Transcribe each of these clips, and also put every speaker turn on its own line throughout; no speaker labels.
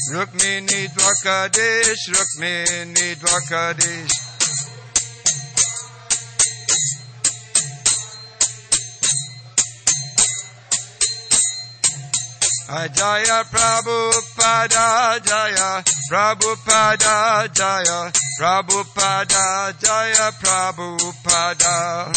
Rukmini Dwarkadesh, Rukmini Dwarkadesh. Jaya Prabhupada, Jaya Prabhupada, Jaya Prabhupada, Jaya Prabhupada.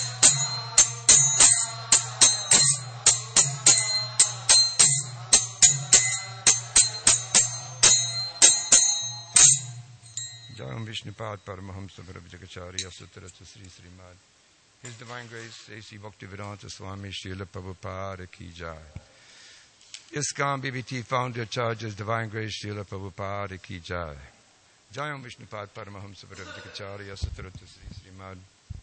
Jayam Vishnupad Paramahamsa Bharabhajagacharya Sutarata Sri Srimad. His Divine Grace A.C. Bhaktivedanta Swami Srila Prabhupada Ki Jai. ISKCON BBT Founder Charges Divine Grace Srila Prabhupada Ki Jai. Jayam Vishnupad Paramahamsa Bharabhajagacharya Sutarata Sri Srimad.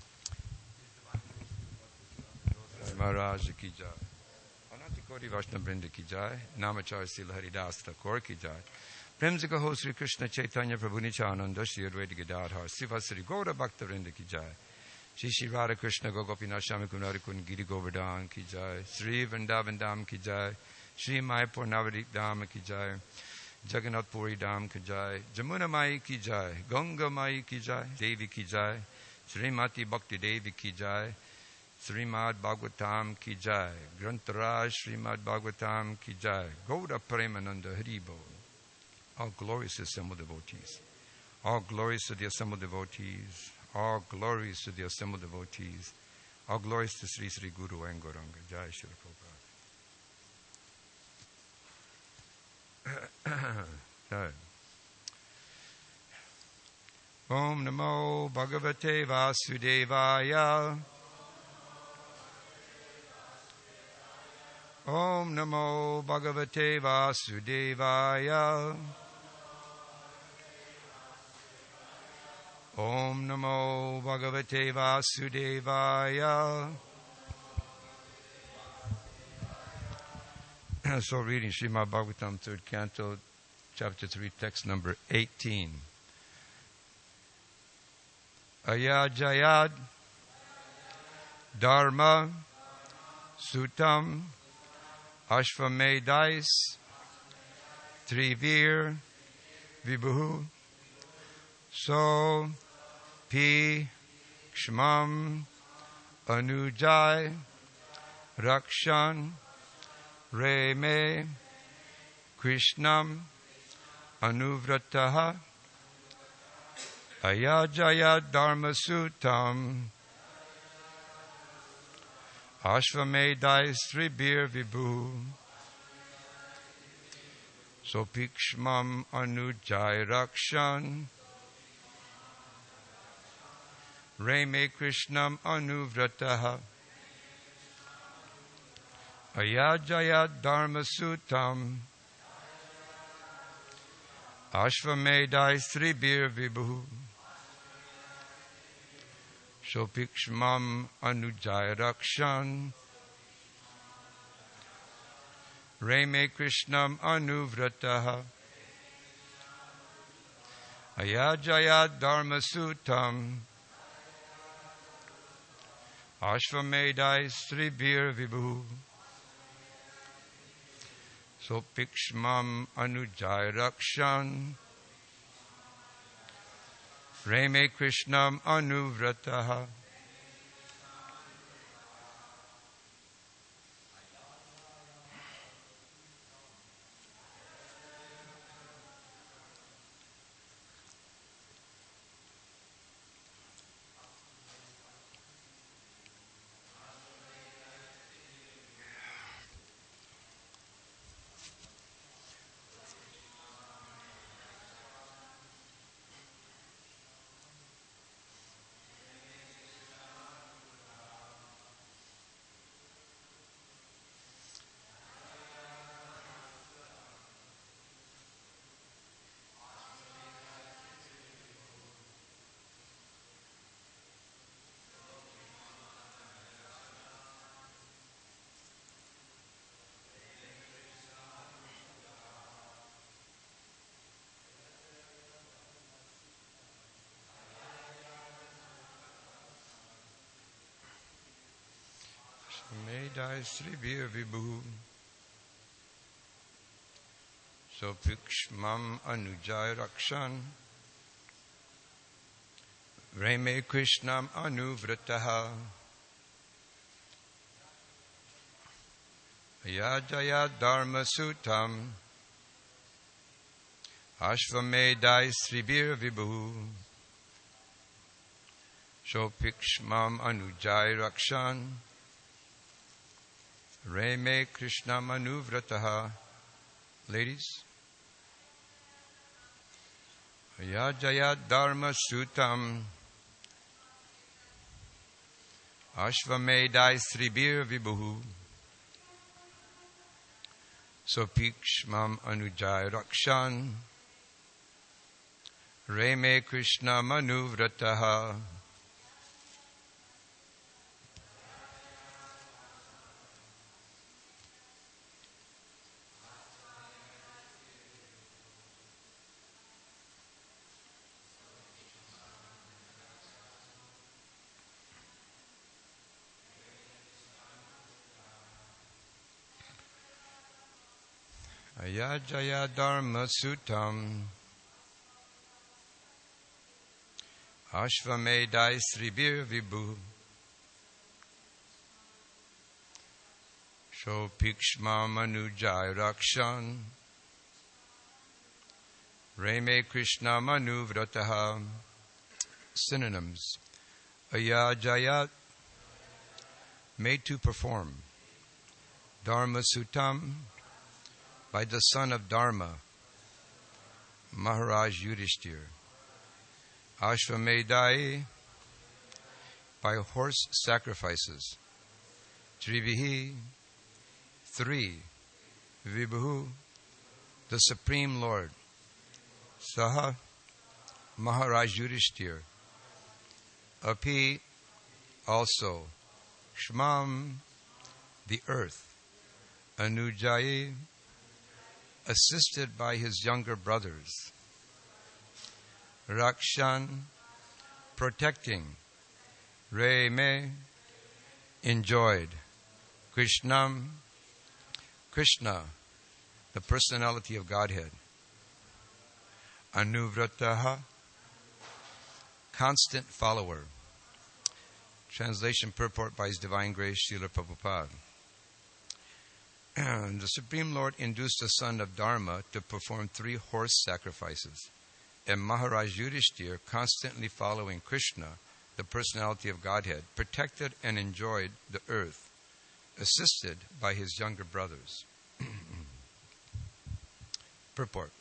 Maharaj Ki Jai. Anantakoti Vaishnava Vrinda Ki Jai. Namachar Srila Haridas Thakur Ki Jai. Prem se kaho Sri Krishna Chaitanya Prabhu Nityananda Shri Advaita Gadadhar Siva Sri Gaura Bhakta Vrinda Ki Jai. Shri Radha Krishna Gopinath Shami Kunari Kun Giri Govardhan Ki Jai. Sri Vrindavan Dham Ki Jai. Shri Mayapur Navadik Dham Ki Jai. Jagannath Puri Dham Ki Jai. Jamuna Mai Ki Jai. Ganga Mai Ki Jai. Devi Ki Jai. Srimati Bhakti Devi Ki Jai. Srimad Bhagavatam Ki Jai. Grantaraj Srimad Bhagavatam Ki Jai. Gauda Premananda Haribo. All glories to the assembled devotees. All glories to the assembled devotees. All glories to the assembled devotees. All glories to Sri Sri Guru and Gauranga. Jai Shri Prabhupada. Jai. Om Namo Bhagavate Vasudevaya. Om Namo Bhagavate Vasudevaya. Om Namo Bhagavate Vasudevaya. So reading Srimad Bhagavatam, 3rd Canto, Chapter 3, text number 18. Ayajayad Dharma Sutam Ashvamedais Trivir Vibhu So Pi Kshmam Anujai Rakshan Reme Krishnam Anuvrataha Ayajaya Dharma Sutam Ashvamedai Sribir Vibhu Sopikshmam Anujai Rakshan Reme Krishnam Anuvrataha Ayajaya Dharma Sutam Ashvamedai Sribir Vibhu Sopikshmam Anujai Rakshan Reme Krishnam Anuvrataha Ayajaya Dharma Sutam Ashvamedai Sribir Vibhu Sopikshmam Anujai Rakshan Reme Krishnam Anuvrataha Medai Sribir Vibhu Sopikshmam Anujay Rakshan Reme Krishnam Anuvrataha Yajaya Dharma Sutam Ashvamedai Sribir Vibhu Sopikshmam Anujay Rakshan Reme Krishnam Anuvrataha. Ladies. Yajaya Dharma Sutam Ashvamedai Sribir Vibhu Sopikshmam Anujay Rakshan Reme Krishna Manuvrataha. Ayajaya Dharma Sutam Ashvamedai Sribir Vibhu Sopikshmam Anujay Rakshan Reme Krishna Manuvrataha. Synonyms. Ayajaya, made to perform. Dharma Sutam, by the son of Dharma, Maharaj Yudhishthir. Ashvamedai, by horse sacrifices. Trivihi, three. Vibhu, the Supreme Lord. Saha, Maharaj Yudhishthir. Api, also. Shmam, the earth. Anujayi, assisted by his younger brothers. Rakshan, protecting. Reme, enjoyed. Krishnam, Krishna, the personality of Godhead. Anuvrataha, constant follower. Translation purport by His Divine Grace Srila Prabhupada. The Supreme Lord induced the son of Dharma to perform 3 horse sacrifices, and Maharaj Yudhishthir, constantly following Krishna, the personality of Godhead, protected and enjoyed the earth, assisted by his younger brothers. Purport.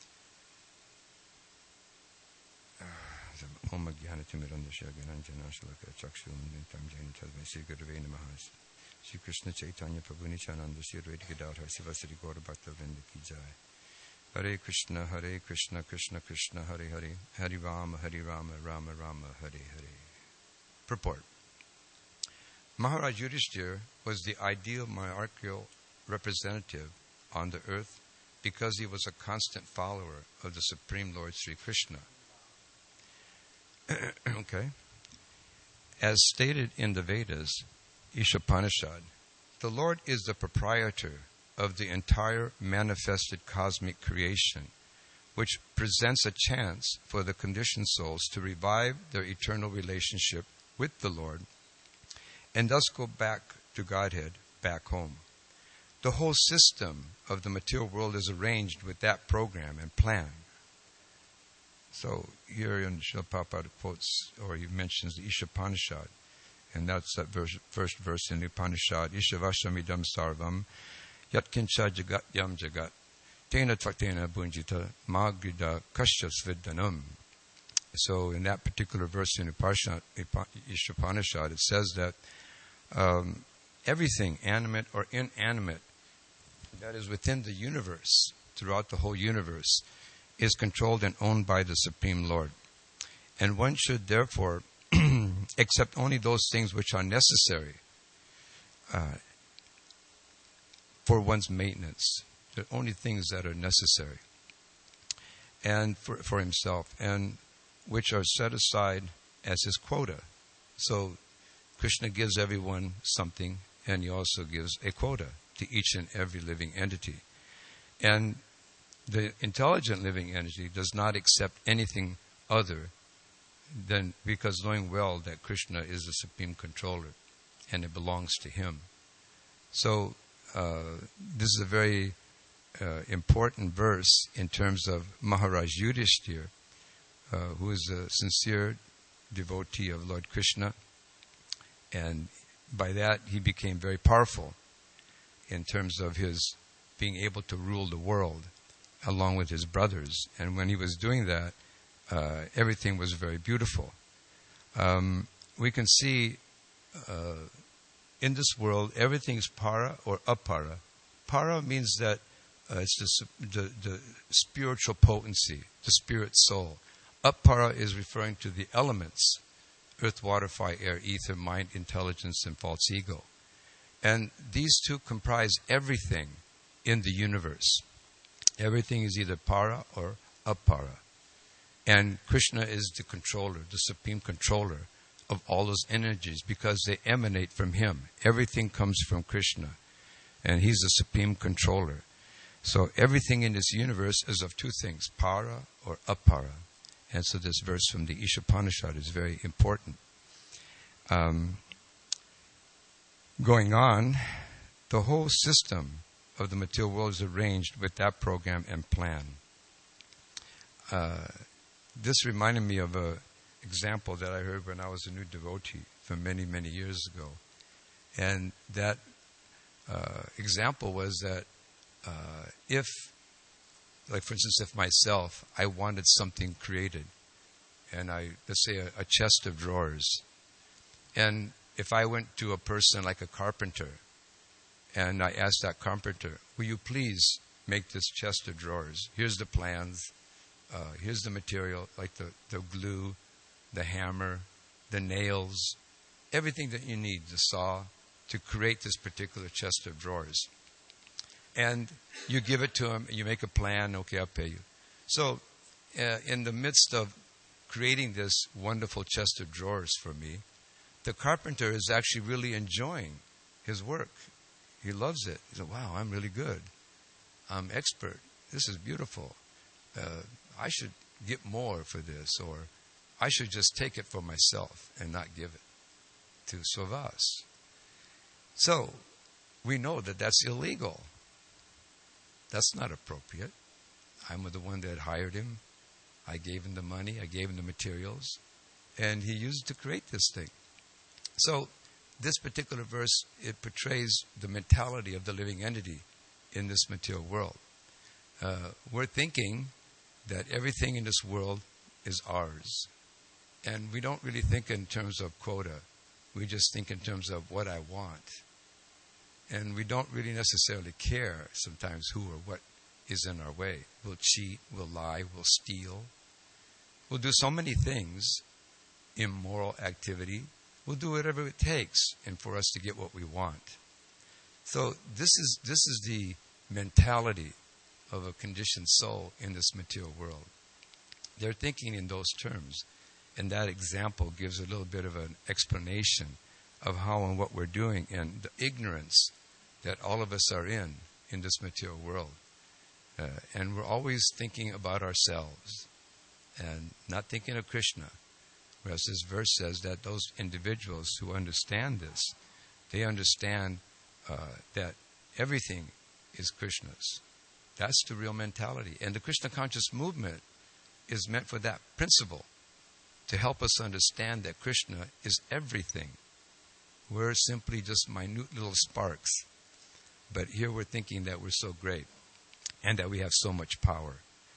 Om Jnana-timirandasya Gyananjana Shalaka Chakshum Nintam Jaina Tadvai Sri Gurave Namaha. Sri Krishna Chaitanya Prabhu Nityananda Sri Advaita Gadadhar Sivasari Gaura Bhakta-vrinda Ki Jai. Hare Krishna, Krishna Krishna, Hare Hare, Hare Rama, Rama Rama, Hare Hare. Purport. Maharaj Yudhishthir was the ideal monarchical representative on the earth because he was a constant follower of the Supreme Lord Sri Krishna. Okay. As stated in the Vedas, Ishopanishad, the Lord is the proprietor of the entire manifested cosmic creation, which presents a chance for the conditioned souls to revive their eternal relationship with the Lord and thus go back to Godhead, back home. The whole system of the material world is arranged with that program and plan. So here in Srila Prabhupada quotes, or he mentions the Ishopanishad, and that's that first verse in the Upanishad, Ishavashamidam sarvam, yatkincha jagat yam jagat, tena tvaktena bunjita magrida kashyasviddanam. So in that particular verse in Ishopanishad, it says that everything, animate or inanimate, that is within the universe, throughout the whole universe, is controlled and owned by the Supreme Lord. And one should therefore accept only those things which are necessary for one's maintenance. The only things that are necessary and for himself, and which are set aside as his quota. So Krishna gives everyone something, and he also gives a quota to each and every living entity. And the intelligent living entity does not accept anything other than, because knowing well that Krishna is the supreme controller and it belongs to him. So this is a very important verse in terms of Maharaj Yudhishthira, who is a sincere devotee of Lord Krishna, and by that he became very powerful in terms of his being able to rule the world along with his brothers. And when he was doing that, everything was very beautiful. We can see in this world everything is para or apara. Para means that it's the spiritual potency, the spirit soul. Apara is referring to the elements: earth, water, fire, air, ether, mind, intelligence, and false ego. And these two comprise everything in the universe. Everything is either para or apara. And Krishna is the controller, the supreme controller of all those energies, because they emanate from him. Everything comes from Krishna, and he's the supreme controller. So everything in this universe is of two things: para or apara. And so this verse from the Ishopanishad is very important. Going on, the whole system of the material world is arranged with that program and plan. This reminded me of an example that I heard when I was a new devotee from many, many years ago. And that example was that if, like for instance, if myself, I wanted something created, and let's say a chest of drawers, and if I went to a person like a carpenter, and I asked that carpenter, will you please make this chest of drawers? Here's the plans, here's the material, like the glue, the hammer, the nails, everything that you need, the saw, to create this particular chest of drawers. And you give it to him, you make a plan, okay, I'll pay you. So in the midst of creating this wonderful chest of drawers for me, the carpenter is actually really enjoying his work. He loves it. He said, wow, I'm really good. I'm expert. This is beautiful. I should get more for this, or I should just take it for myself and not give it to Sovas. So we know that that's illegal. That's not appropriate. I'm the one that hired him. I gave him the money. I gave him the materials. And he used to create this thing. So this particular verse, it portrays the mentality of the living entity in this material world. We're thinking that everything in this world is ours. And we don't really think in terms of quota. We just think in terms of what I want. And we don't really necessarily care sometimes who or what is in our way. We'll cheat, we'll lie, we'll steal. We'll do so many things, immoral activity. We'll do whatever it takes and for us to get what we want. So this is the mentality of a conditioned soul in this material world. They're thinking in those terms. And that example gives a little bit of an explanation of how and what we're doing and the ignorance that all of us are in this material world. And we're always thinking about ourselves and not thinking of Krishna. Whereas this verse says that those individuals who understand this, they understand that everything is Krishna's. That's the real mentality. And the Krishna conscious movement is meant for that principle, to help us understand that Krishna is everything. We're simply just minute little sparks. But here we're thinking that we're so great and that we have so much power.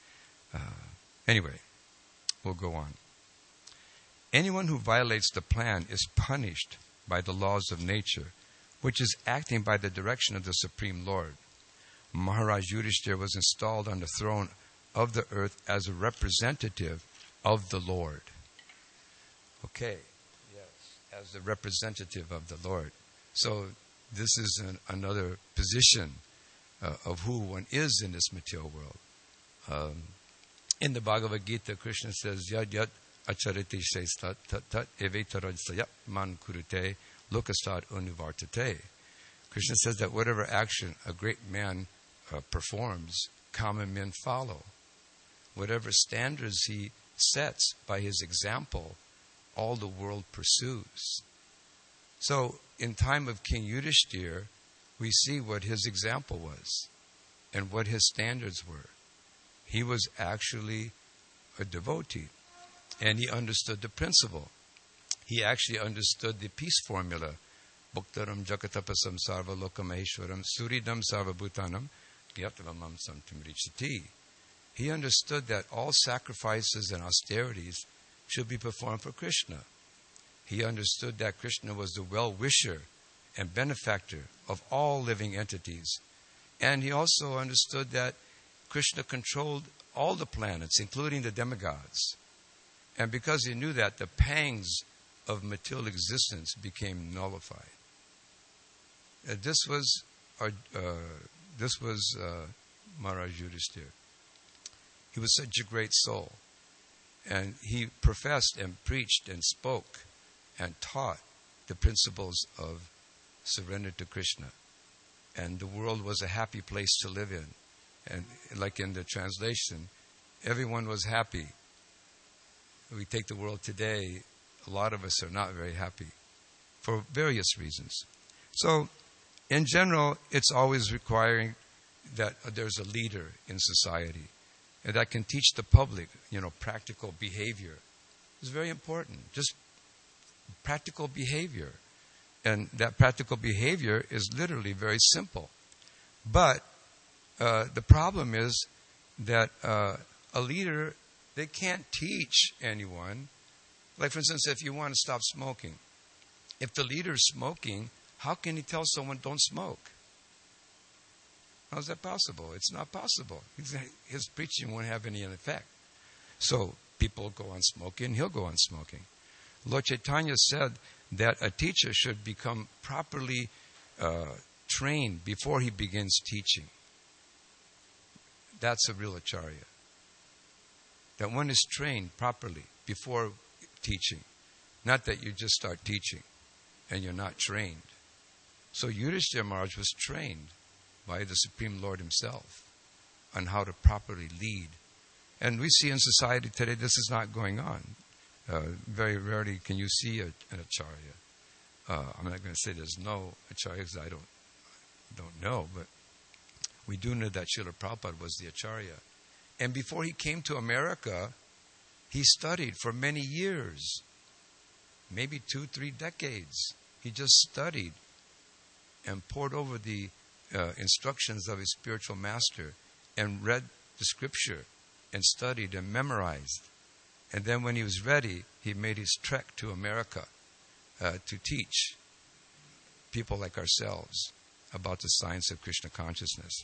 Anyway, we'll go on. Anyone who violates the plan is punished by the laws of nature, which is acting by the direction of the Supreme Lord. Maharaj Yudhishthira was installed on the throne of the earth as a representative of the Lord. Okay, yes, as the representative of the Lord. So this is another position of who one is in this material world. In the Bhagavad Gita, Krishna says, Yad yad achariti shaistat tat tat evetarajsayat man kurute lokastat unuvartate. Krishna says that whatever action a great man performs common men follow. Whatever standards he sets by his example, all the world pursues. So, in time of King Yudhishthira, we see what his example was and what his standards were. He was actually a devotee, and he understood the principle. He actually understood the peace formula. Bhuktaram Jakatapasam Sarva Lokamaheshwaram Suridam Sarva Bhutanam Gyatavamam Samtim Richati. He understood that all sacrifices and austerities should be performed for Krishna. He understood that Krishna was the well-wisher and benefactor of all living entities. And he also understood that Krishna controlled all the planets, including the demigods. And because he knew that, the pangs of material existence became nullified. This was Maharaj Yudhishthira. He was such a great soul. And he professed and preached and spoke and taught the principles of surrender to Krishna. And the world was a happy place to live in. And like in the translation, everyone was happy. We take the world today, a lot of us are not very happy for various reasons. So, in general, it's always requiring that there's a leader in society and that can teach the public, practical behavior. It's very important. Just practical behavior. And that practical behavior is literally very simple. But the problem is that a leader, they can't teach anyone. Like, for instance, if you want to stop smoking, if the leader's smoking, how can he tell someone don't smoke? How is that possible? It's not possible. His preaching won't have any effect. So people go on smoking, he'll go on smoking. Lord Chaitanya said that a teacher should become properly trained before he begins teaching. That's a real acharya. That one is trained properly before teaching. Not that you just start teaching and you're not trained. So Yudhishthira Maharaj was trained by the Supreme Lord himself on how to properly lead. And we see in society today this is not going on. Very rarely can you see an acharya. I'm not going to say there's no acharya because I don't know, but we do know that Srila Prabhupada was the acharya. And before he came to America, he studied for many years, maybe 2-3 decades. He just studied and pored over the instructions of his spiritual master and read the scripture and studied and memorized. And then when he was ready, he made his trek to America to teach people like ourselves about the science of Krishna consciousness.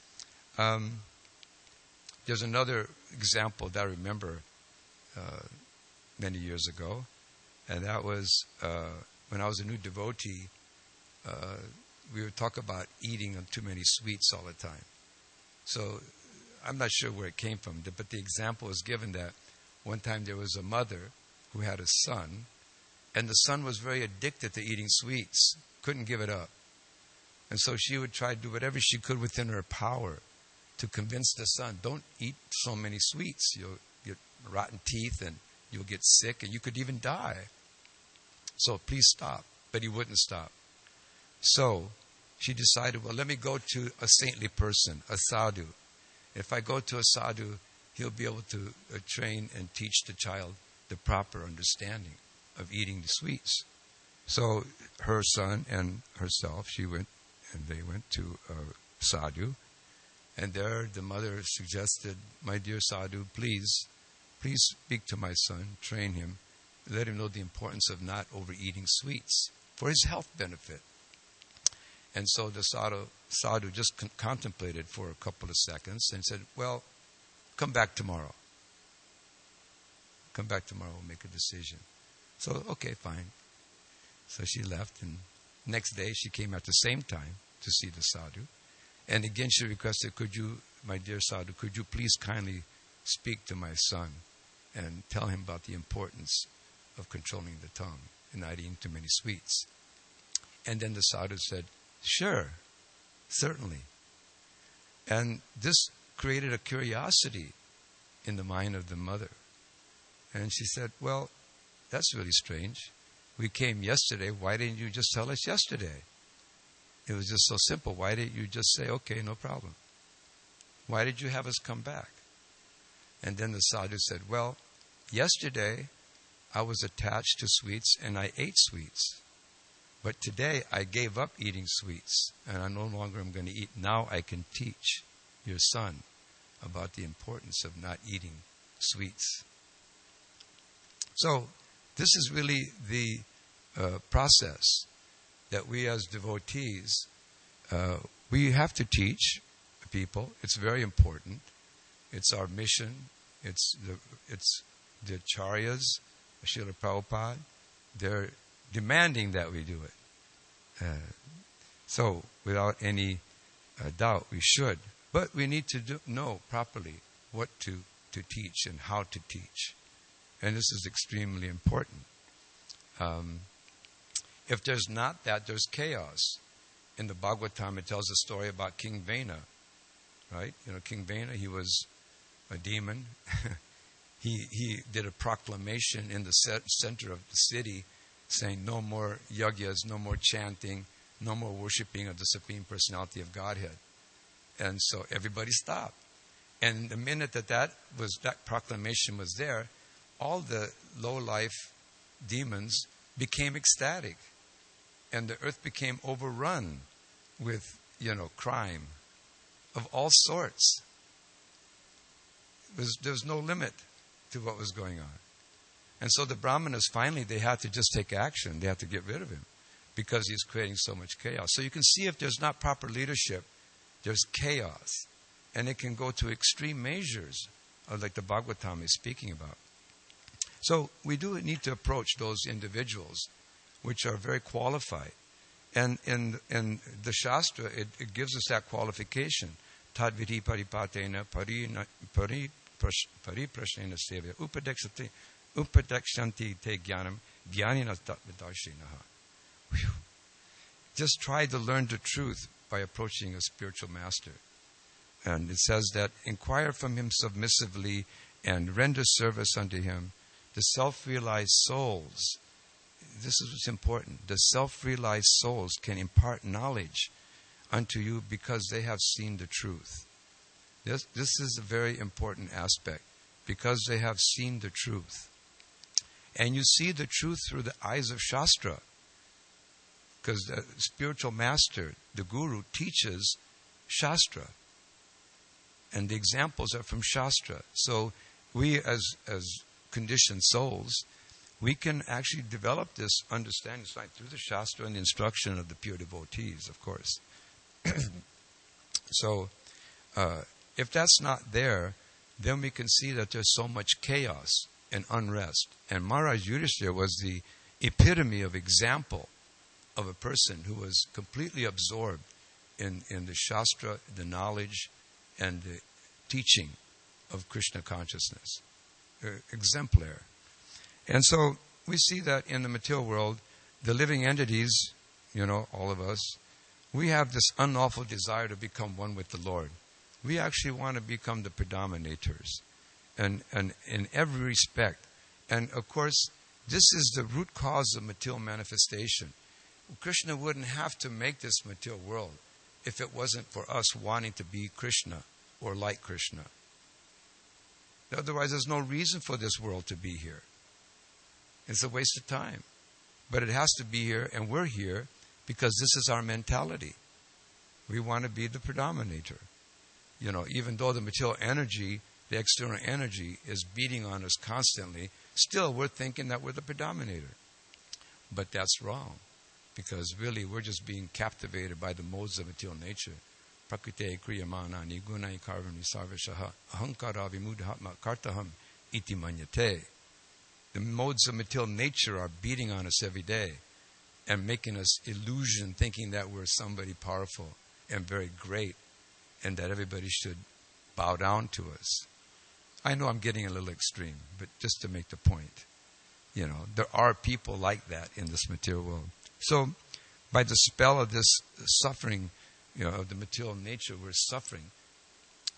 There's another example that I remember many years ago, and that was when I was a new devotee. We would talk about eating too many sweets all the time. So I'm not sure where it came from, but the example was given that one time there was a mother who had a son, and the son was very addicted to eating sweets, couldn't give it up. And so she would try to do whatever she could within her power to convince the son, don't eat so many sweets. You'll get rotten teeth and you'll get sick and you could even die. So please stop. But he wouldn't stop. So she decided, well, let me go to a saintly person, a sadhu. If I go to a sadhu, he'll be able to train and teach the child the proper understanding of eating the sweets. So her son and herself, they went to a sadhu. And there the mother suggested, my dear sadhu, please speak to my son, train him, let him know the importance of not overeating sweets for his health benefit. And so the sadhu just contemplated for a couple of seconds and said, well, come back tomorrow. Come back tomorrow, we'll make a decision. So, okay, fine. So she left, and next day she came at the same time to see the sadhu. And again she requested, my dear sadhu, could you please kindly speak to my son and tell him about the importance of controlling the tongue and not eating too many sweets. And then the sadhu said, sure, certainly. And this created a curiosity in the mind of the mother. And she said, well, that's really strange. We came yesterday. Why didn't you just tell us yesterday? It was just so simple. Why didn't you just say, okay, no problem? Why did you have us come back? And then the sadhu said, well, yesterday I was attached to sweets and I ate sweets. But today I gave up eating sweets and I no longer am going to eat. Now I can teach your son about the importance of not eating sweets. So this is really the process that we as devotees, we have to teach people. It's very important. It's our mission. It's the acharyas, Srila Prabhupada. They're demanding that we do it. So without any doubt, we should. But we need to know properly what to teach and how to teach. And this is extremely important. If there's not that, there's chaos. In the Bhagavatam, it tells a story about King Vena. Right? You know, King Vena, he was a demon. He did a proclamation in the center of the city saying no more yagyas, no more chanting, no more worshipping of the Supreme Personality of Godhead. And so everybody stopped. And the minute that proclamation was there, all the low-life demons became ecstatic. And the earth became overrun with, crime of all sorts. There was no limit to what was going on. And so the Brahmanas, finally, they had to just take action. They had to get rid of him because he's creating so much chaos. So you can see if there's not proper leadership, there's chaos. And it can go to extreme measures, like the Bhagavatam is speaking about. So we do need to approach those individuals which are very qualified. And in the Shastra, it gives us that qualification. Tadviti paripatena pariprashnena sevya upadekshanti te jnanam jnanina tattvadarshinaha. Just try to learn the truth by approaching a spiritual master. And it says that inquire from him submissively and render service unto him. The self-realized souls, this is what's important, the self-realized souls can impart knowledge unto you because they have seen the truth. This is a very important aspect, because they have seen the truth. And you see the truth through the eyes of Shastra, because the spiritual master, the guru, teaches Shastra. And the examples are from Shastra. So we as conditioned souls, we can actually develop this understanding through the Shastra and the instruction of the pure devotees, of course. So, if that's not there, then we can see that there's so much chaos and unrest. And Maharaj Yudhishthira was the epitome of example of a person who was completely absorbed in the Shastra, the knowledge, and the teaching of Krishna consciousness. Exemplar. And so we see that in the material world, the living entities, all of us, we have this unlawful desire to become one with the Lord. We actually want to become the predominators, and in every respect. And of course, this is the root cause of material manifestation. Krishna wouldn't have to make this material world if it wasn't for us wanting to be Krishna or like Krishna. Otherwise, there's no reason for this world to be here. It's a waste of time. But it has to be here, and we're here because this is our mentality. We want to be the predominator. Even though the material energy, the external energy, is beating on us constantly, still we're thinking that we're the predominator. But that's wrong, because really we're just being captivated by the modes of material nature. Prakrite kriyamana nigunai karvani sarvashaha ahankara vimudhatma kartaham iti manyate. The modes of material nature are beating on us every day and making us illusion, thinking that we're somebody powerful and very great and that everybody should bow down to us. I know I'm getting a little extreme, but just to make the point, there are people like that in this material world. So by the spell of this suffering, of the material nature we're suffering,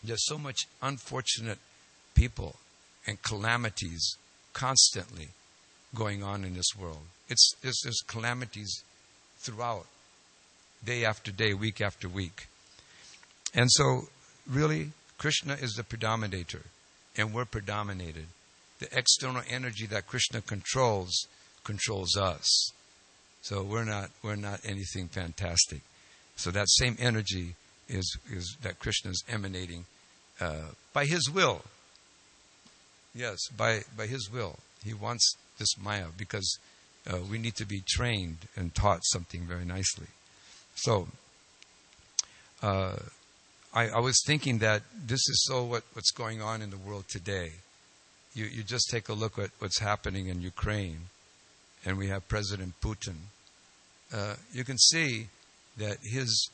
There's so much unfortunate people and calamities constantly going on in this world. There's calamities throughout, day after day, week after week. And so, really, Krishna is the predominator, and we're predominated. The external energy that Krishna controls us. So we're not anything fantastic. So that same energy is that Krishna is emanating by His will. Yes, by His will. He wants this Maya because we need to be trained and taught something very nicely. So I was thinking that this is what's going on in the world today. You just take a look at what's happening in Ukraine, and we have President Putin. You can see that his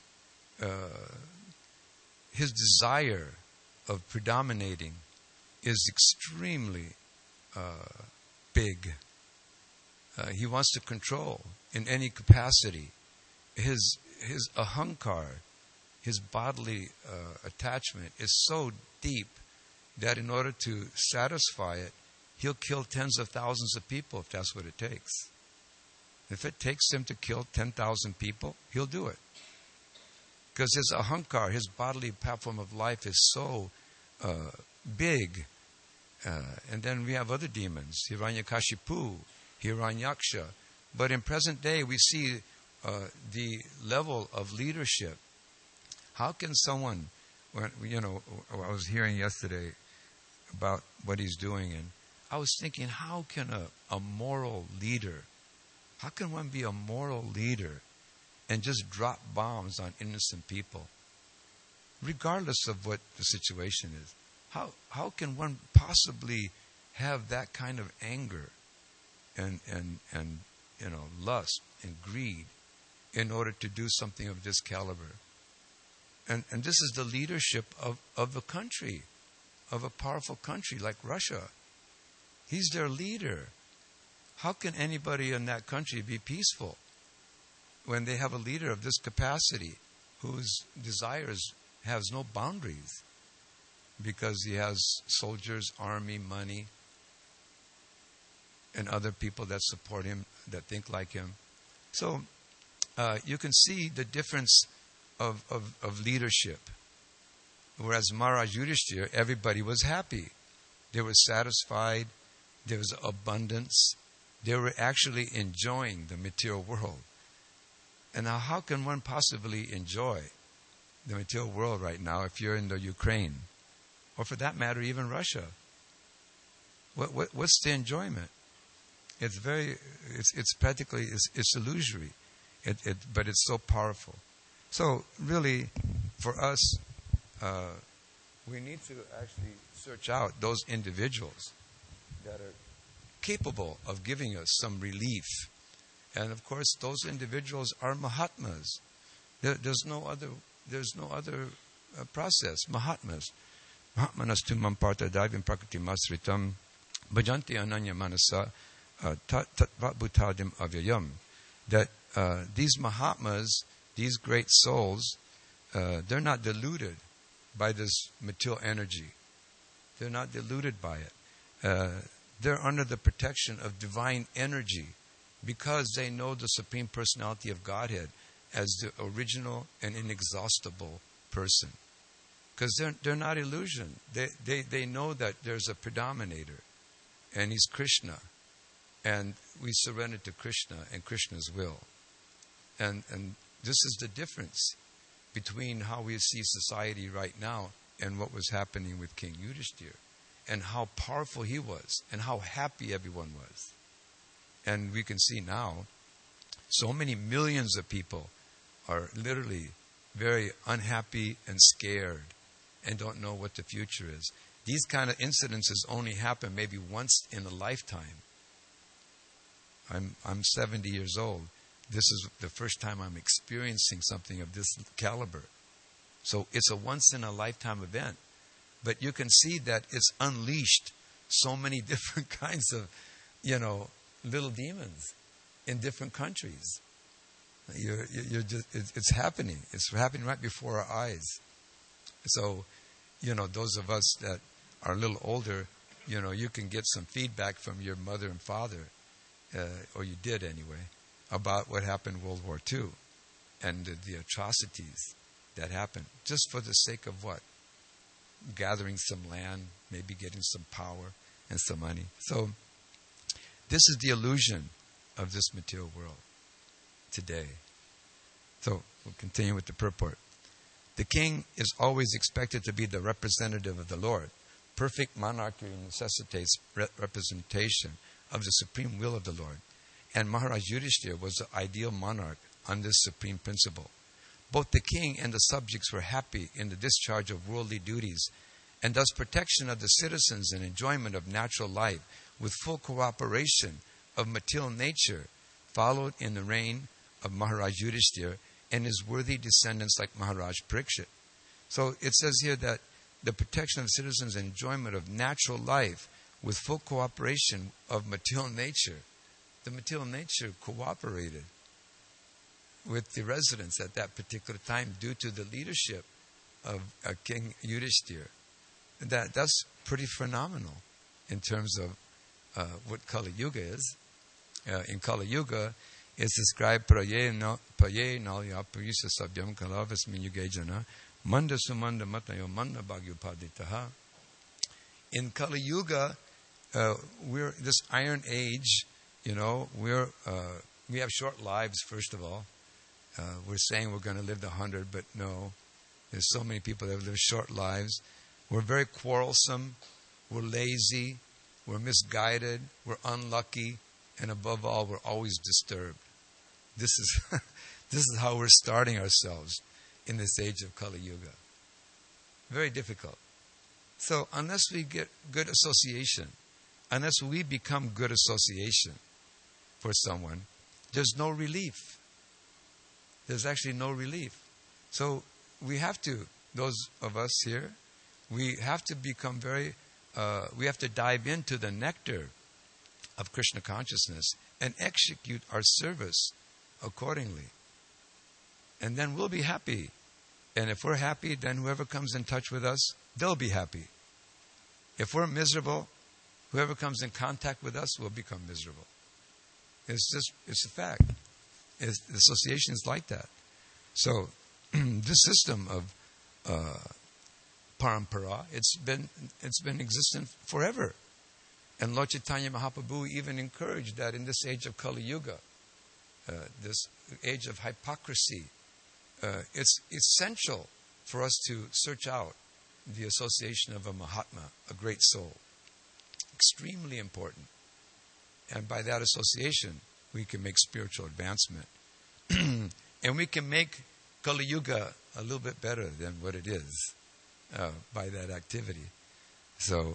desire of predominating is extremely big. He wants to control in any capacity. His ahankar, his bodily attachment is so deep that in order to satisfy it, he'll kill tens of thousands of people if that's what it takes. If it takes him to kill 10,000 people, he'll do it. Because his ahankar, his bodily platform of life is so big. And then we have other demons, Hiranyakashipu, Hiranyaksha. But in present day, we see the level of leadership. How can someone, I was hearing yesterday about what he's doing, and I was thinking, how can a moral leader, how can one be a moral leader and just drop bombs on innocent people, regardless of what the situation is? How can one possibly have that kind of anger and lust and greed in order to do something of this caliber? And this is the leadership of a country, of a powerful country like Russia. He's their leader. How can anybody in that country be peaceful when they have a leader of this capacity whose desires has no boundaries because he has soldiers, army, money, and other people that support him, that think like him? So you can see the difference of leadership. Whereas Maharaj Yudhishthira, everybody was happy. They were satisfied. There was abundance. They were actually enjoying the material world. And now how can one possibly enjoy the material world right now if you're in the Ukraine? Or for that matter, even Russia? What's the enjoyment? It's practically illusory. But it's so powerful. So really, for us, we need to actually search out those individuals that are capable of giving us some relief. And of course, those individuals are Mahatmas. There's no other process. Mahatmas tumam partha daivim prakriti masritam bhajanti ananya manasa tatvat bhutadim avyayam. That these Mahatmas, these great souls, they're not deluded by this material energy. They're not deluded by it. They're under the protection of divine energy because they know the Supreme Personality of Godhead as the original and inexhaustible person. Because they're not illusion. They know that there's a predominator, and he's Krishna. And we surrender to Krishna and Krishna's will. And this is the difference between how we see society right now and what was happening with King Yudhishthira, and how powerful he was, and how happy everyone was. And we can see now, so many millions of people are literally very unhappy and scared and don't know what the future is. These kind of incidences only happen maybe once in a lifetime. I'm 70 years old. This is the first time I'm experiencing something of this caliber. So it's a once-in-a-lifetime event. But you can see that it's unleashed so many different kinds of, little demons in different countries. It's happening. It's happening right before our eyes. So those of us that are a little older, you can get some feedback from your mother and father, or you did anyway, about what happened in World War II and the atrocities that happened, just for the sake of what? Gathering some land, maybe getting some power and some money. So this is the illusion of this material world today. So we'll continue with the purport. The king is always expected to be the representative of the Lord. Perfect monarchy necessitates representation of the supreme will of the Lord. And Maharaj Yudhishthira was the ideal monarch on this supreme principle. Both the king and the subjects were happy in the discharge of worldly duties, and thus protection of the citizens and enjoyment of natural life with full cooperation of material nature followed in the reign of Maharaj Yudhishthira and his worthy descendants like Maharaj Parikshit. So it says here that the protection of citizens and enjoyment of natural life with full cooperation of material nature. The material nature cooperated with the residents at that particular time due to the leadership of King Yudhishthira. That's pretty phenomenal in terms of what Kali Yuga is. In Kali Yuga, it's described praye nalya parisa sabhyam kalavas minyugejana manda sumanda matayo manda bhagyupaditaha. In Kali Yuga, we're this iron age. We have short lives. First of all, we're saying we're going to live to 100, but no, there's so many people that live short lives. We're very quarrelsome. We're lazy. We're misguided. We're unlucky, and above all, we're always disturbed. This is how we're starting ourselves in this age of Kali Yuga. Very difficult. So unless we get good association, unless we become good association for someone, there's no relief. There's actually no relief. So we have to, those of us here, we have to become we have to dive into the nectar of Krishna consciousness and execute our service accordingly. And then we'll be happy. And if we're happy, then whoever comes in touch with us, they'll be happy. If we're miserable, whoever comes in contact with us will become miserable. It's a fact. The association is like that. So this system of parampara, it's been existent forever. And Lord Chaitanya Mahaprabhu even encouraged that in this age of Kali Yuga, this age of hypocrisy, it's essential for us to search out the association of a Mahatma, a great soul. Extremely important. And by that association, we can make spiritual advancement. And we can make Kali Yuga a little bit better than what it is by that activity. So,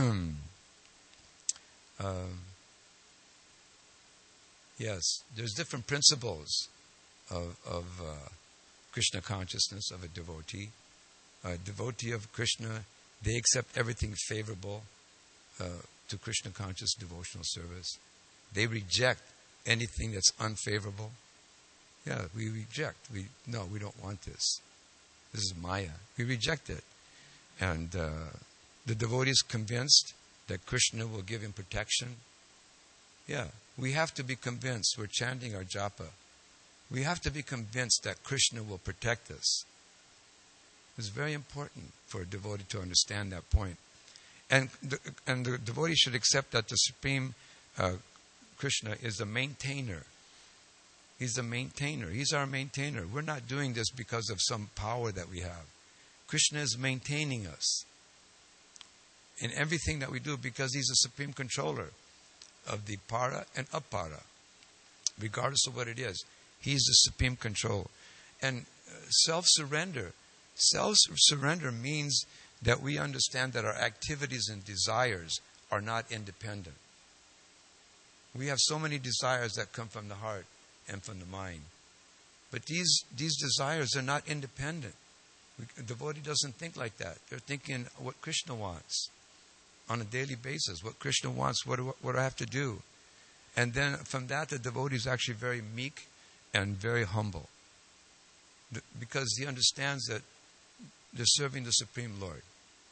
yes, there's different principles of Krishna consciousness of a devotee. A devotee of Krishna, they accept everything favorable to Krishna conscious devotional service. They reject anything that's unfavorable. Yeah, we reject. We don't want this. This is Maya. We reject it. And the devotee is convinced that Krishna will give him protection. Yeah, we have to be convinced. We're chanting our japa. We have to be convinced that Krishna will protect us. It's very important for a devotee to understand that point. And the devotee should accept that the Supreme Krishna is the maintainer. He's the maintainer. He's our maintainer. We're not doing this because of some power that we have. Krishna is maintaining us in everything that we do because he's the supreme controller of the para and apara. Regardless of what it is, he's the supreme control. And self-surrender means that we understand that our activities and desires are not independent. We have so many desires that come from the heart and from the mind. But these desires are not independent. The devotee doesn't think like that. They're thinking what Krishna wants on a daily basis. What Krishna wants, what do I have to do? And then from that, the devotee is actually very meek and very humble. Because he understands that they're serving the Supreme Lord.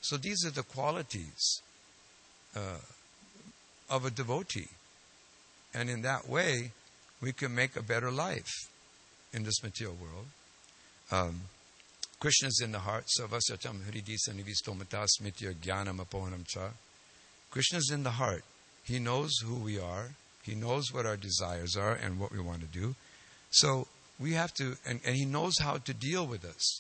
So these are the qualities of a devotee. And in that way, we can make a better life in this material world. Krishna is in the heart. Savasatam hridisa nivistomata smitya jnanam apohanam cha. Krishna is in the heart. He knows who we are. He knows what our desires are and what we want to do. So we have to, and He knows how to deal with us.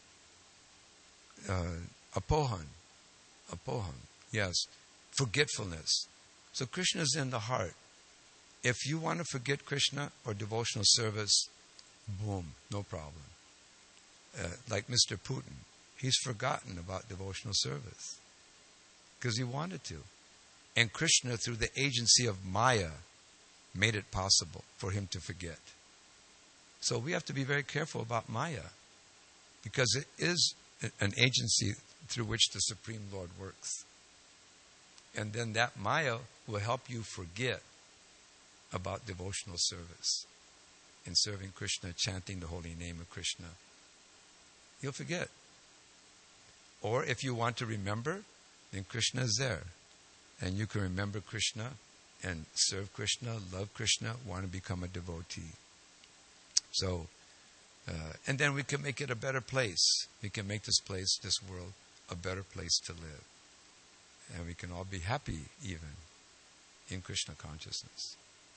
Apohan. Yes. Forgetfulness. So Krishna is in the heart. If you want to forget Krishna or devotional service, boom, no problem. Like Mr. Putin, he's forgotten about devotional service because he wanted to. And Krishna, through the agency of Maya, made it possible for him to forget. So we have to be very careful about Maya because it is an agency through which the Supreme Lord works. And then that Maya will help you forget about devotional service and serving Krishna, chanting the holy name of Krishna. You'll forget. Or if you want to remember, then Krishna is there. And you can remember Krishna and serve Krishna, love Krishna, want to become a devotee. So, and then we can make it a better place. We can make this place, this world, a better place to live. And we can all be happy even in Krishna consciousness.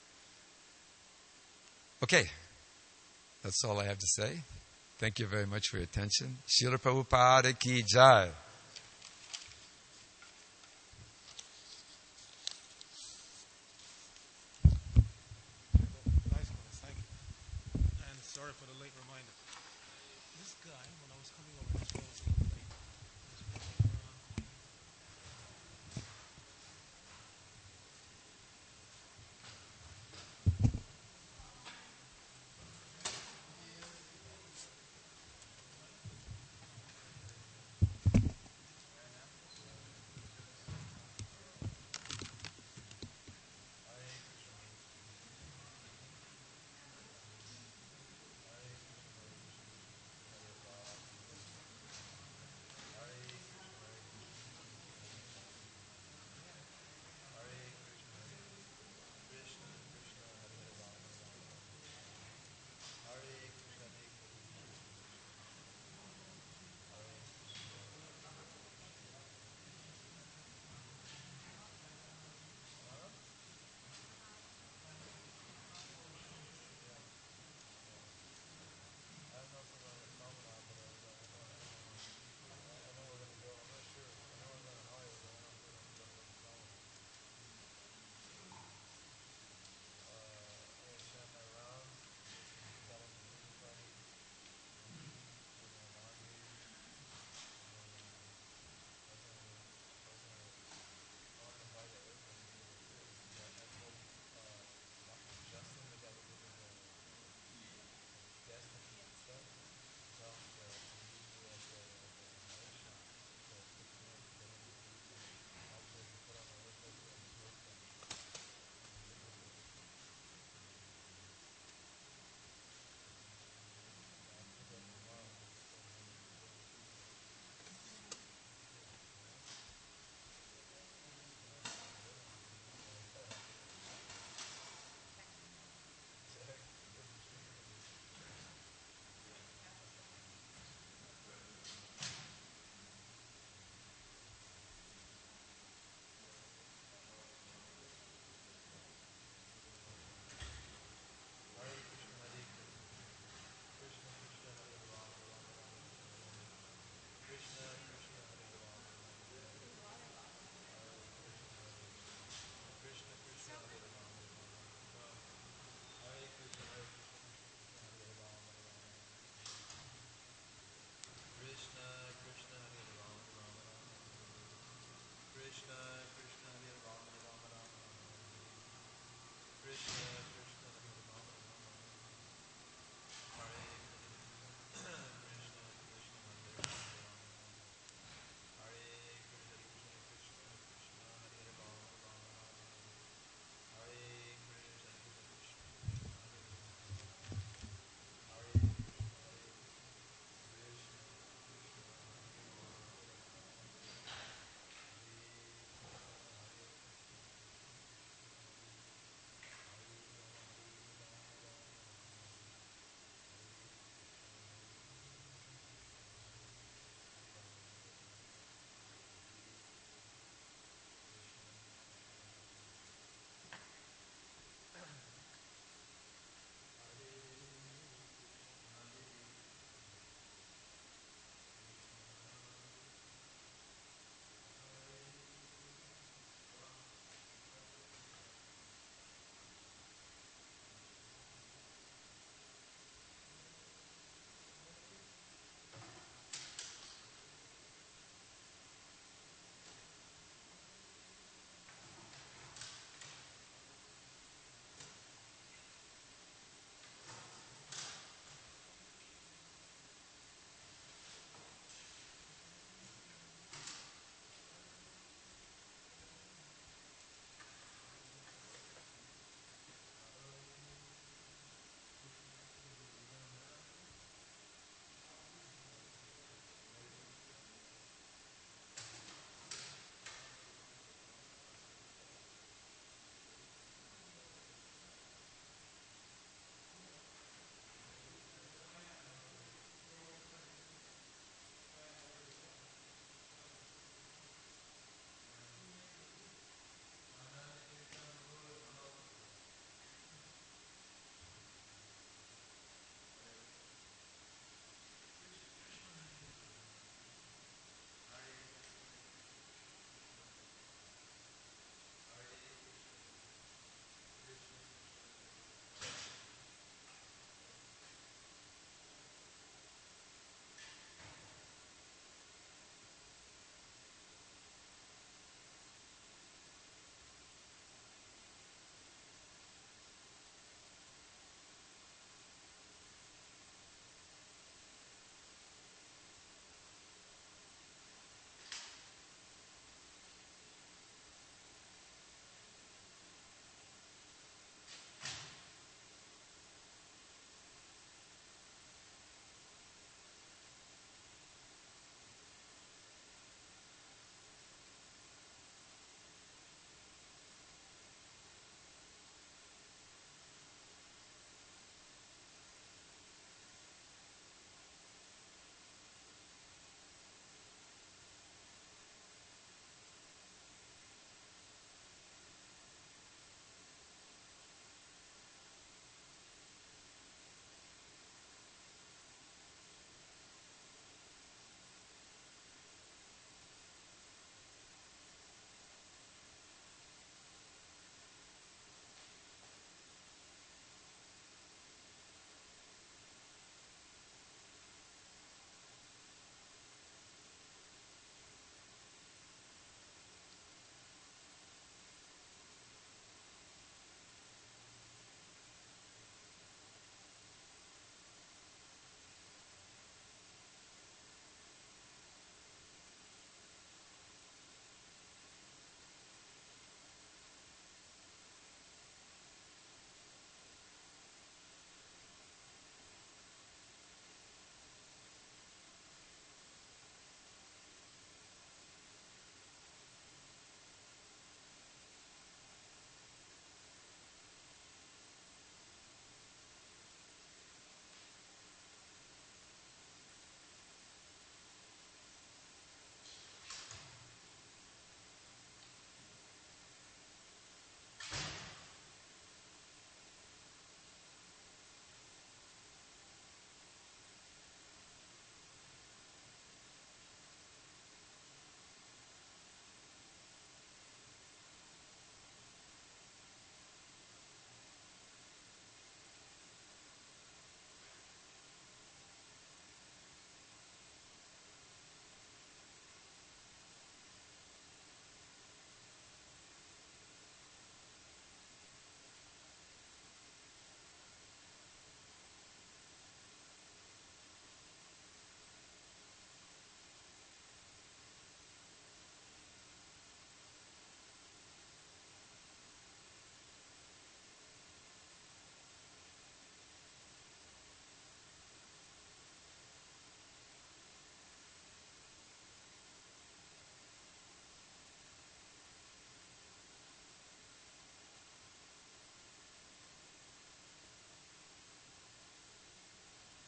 Okay, that's all I have to say. Thank you very much for your attention. Srila Prabhupada ki jai.
Nice one, thank you. And sorry for the late reminder. This guy, when I was coming over,